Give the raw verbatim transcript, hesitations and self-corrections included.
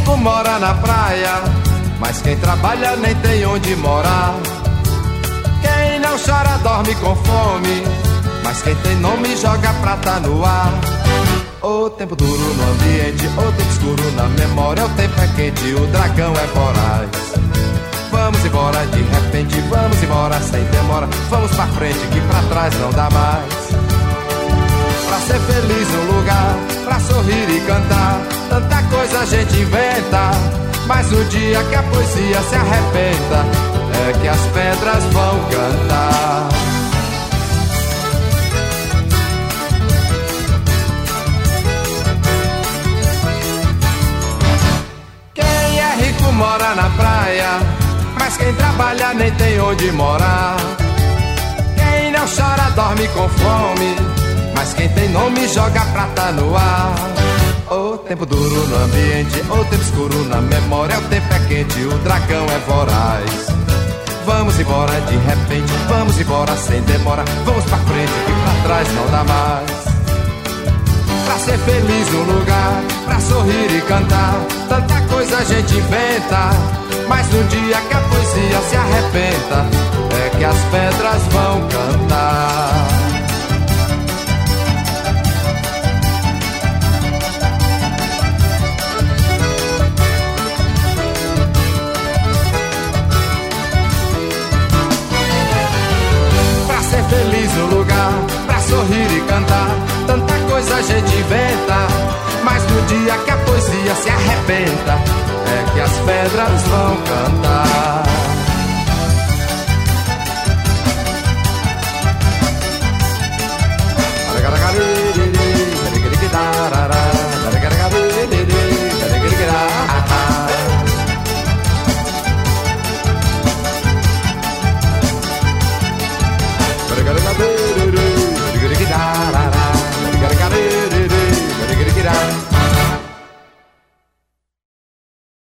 rico mora na praia, mas quem trabalha nem tem onde morar. Quem não chora dorme com fome, mas quem tem nome joga prata no ar. O tempo duro no ambiente, o tempo escuro na memória. O tempo é quente, o dragão é voraz. Vamos embora de repente, vamos embora sem demora. Vamos pra frente que pra trás não dá mais. Pra ser feliz no lugar, pra sorrir e cantar, tanta coisa a gente inventa. Mas no dia que a poesia se arrebenta, é que as pedras vão cantar. Quem é rico mora na praia, mas quem trabalha nem tem onde morar. Quem não chora dorme com fome, mas quem tem nome joga prata no ar. O tempo duro no ambiente, o tempo escuro na memória. O tempo é quente, o dragão é voraz. Vamos embora de repente, vamos embora sem demora. Vamos pra frente que pra trás não dá mais. Pra ser feliz no lugar, pra sorrir e cantar, tanta coisa a gente inventa. Mas no dia que a poesia se arrebenta, é que as pedras vão cantar. Pra ser feliz no lugar, pra sorrir e cantar, tanta coisa a gente inventa. Mas no dia que a poesia se arrebenta, é que as pedras vão cantar.